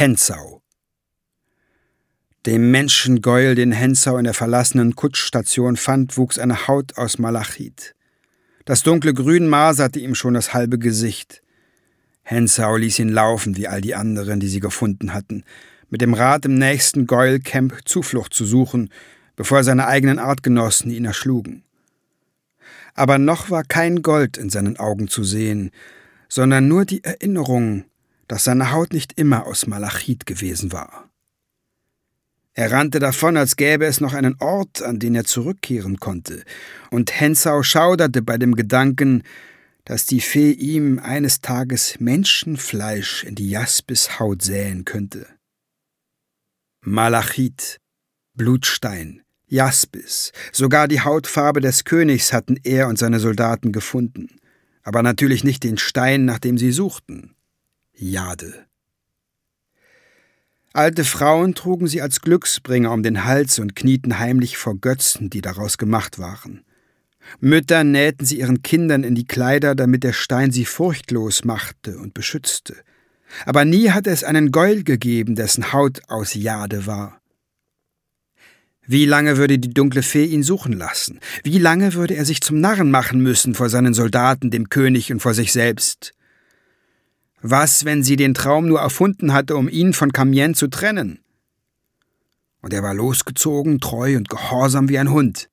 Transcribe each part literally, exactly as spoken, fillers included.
Hentzau. Dem Menschengäuel, den Hentzau in der verlassenen Kutschstation fand, wuchs eine Haut aus Malachit. Das dunkle Grün maserte ihm schon das halbe Gesicht. Hentzau ließ ihn laufen, wie all die anderen, die sie gefunden hatten, mit dem Rat, im nächsten Gäuelcamp Zuflucht zu suchen, bevor seine eigenen Artgenossen ihn erschlugen. Aber noch war kein Gold in seinen Augen zu sehen, sondern nur die Erinnerung, dass seine Haut nicht immer aus Malachit gewesen war. Er rannte davon, als gäbe es noch einen Ort, an den er zurückkehren konnte, und Hentzau schauderte bei dem Gedanken, dass die Fee ihm eines Tages Menschenfleisch in die Jaspishaut säen könnte. Malachit, Blutstein, Jaspis, sogar die Hautfarbe des Königs hatten er und seine Soldaten gefunden, aber natürlich nicht den Stein, nach dem sie suchten: Jade. Alte Frauen trugen sie als Glücksbringer um den Hals und knieten heimlich vor Götzen, die daraus gemacht waren. Mütter nähten sie ihren Kindern in die Kleider, damit der Stein sie furchtlos machte und beschützte. Aber nie hatte es einen Gäul gegeben, dessen Haut aus Jade war. Wie lange würde die dunkle Fee ihn suchen lassen? Wie lange würde er sich zum Narren machen müssen vor seinen Soldaten, dem König und vor sich selbst? Was, wenn sie den Traum nur erfunden hatte, um ihn von Camien zu trennen? Und er war losgezogen, treu und gehorsam wie ein Hund.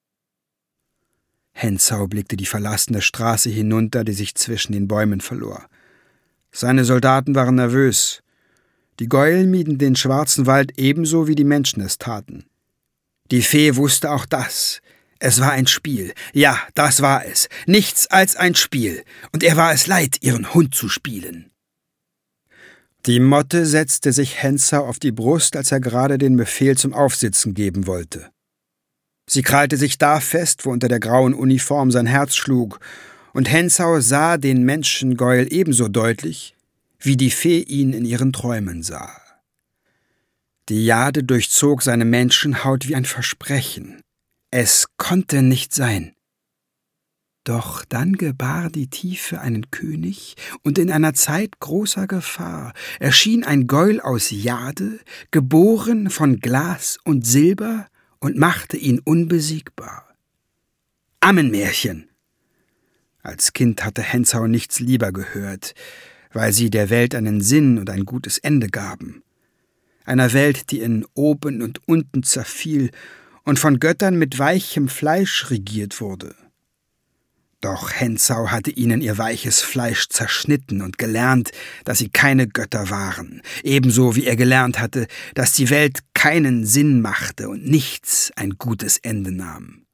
Hentzau blickte die verlassene Straße hinunter, die sich zwischen den Bäumen verlor. Seine Soldaten waren nervös. Die Gäuel mieden den schwarzen Wald ebenso, wie die Menschen es taten. Die Fee wusste auch das. Es war ein Spiel. Ja, das war es. Nichts als ein Spiel. Und er war es leid, ihren Hund zu spielen. Die Motte setzte sich Hentzau auf die Brust, als er gerade den Befehl zum Aufsitzen geben wollte. Sie krallte sich da fest, wo unter der grauen Uniform sein Herz schlug, und Hentzau sah den Menschengäuel ebenso deutlich, wie die Fee ihn in ihren Träumen sah. Die Jade durchzog seine Menschenhaut wie ein Versprechen. Es konnte nicht sein. Doch dann gebar die Tiefe einen König, und in einer Zeit großer Gefahr erschien ein Gäul aus Jade, geboren von Glas und Silber, und machte ihn unbesiegbar. Ammenmärchen! Als Kind hatte Hentzau nichts lieber gehört, weil sie der Welt einen Sinn und ein gutes Ende gaben. Einer Welt, die in Oben und Unten zerfiel und von Göttern mit weichem Fleisch regiert wurde. Doch Hentzau hatte ihnen ihr weiches Fleisch zerschnitten und gelernt, dass sie keine Götter waren, ebenso wie er gelernt hatte, dass die Welt keinen Sinn machte und nichts ein gutes Ende nahm.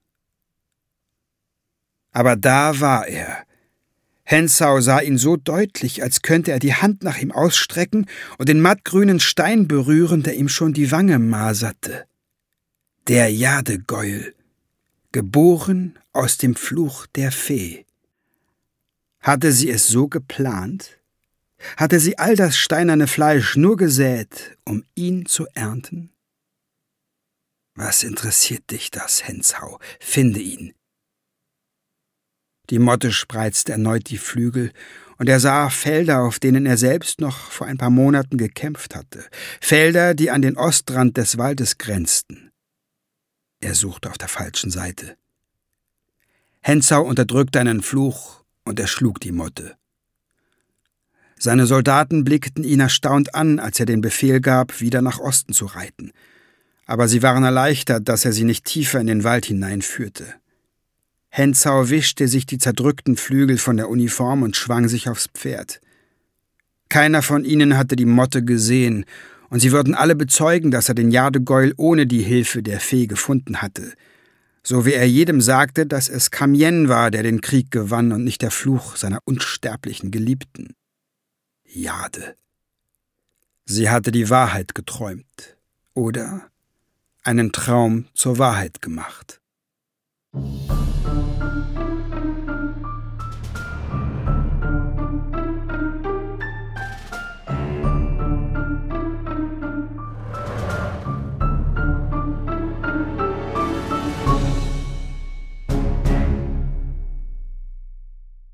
Aber da war er. Hentzau sah ihn so deutlich, als könnte er die Hand nach ihm ausstrecken und den mattgrünen Stein berühren, der ihm schon die Wange maserte. Der Jadegäul, geboren aus dem Fluch der Fee. Hatte sie es so geplant? Hatte sie all das steinerne Fleisch nur gesät, um ihn zu ernten? Was interessiert dich das, Hentzau? Finde ihn. Die Motte spreizte erneut die Flügel, und er sah Felder, auf denen er selbst noch vor ein paar Monaten gekämpft hatte. Felder, die an den Ostrand des Waldes grenzten. Er suchte auf der falschen Seite. Hentzau unterdrückte einen Fluch, und erschlug die Motte. Seine Soldaten blickten ihn erstaunt an, als er den Befehl gab, wieder nach Osten zu reiten. Aber sie waren erleichtert, dass er sie nicht tiefer in den Wald hineinführte. Hentzau wischte sich die zerdrückten Flügel von der Uniform und schwang sich aufs Pferd. Keiner von ihnen hatte die Motte gesehen, und sie würden alle bezeugen, dass er den Jadegäul ohne die Hilfe der Fee gefunden hatte, so wie er jedem sagte, dass es Camien war, der den Krieg gewann und nicht der Fluch seiner unsterblichen Geliebten. Jade. Sie hatte die Wahrheit geträumt oder einen Traum zur Wahrheit gemacht.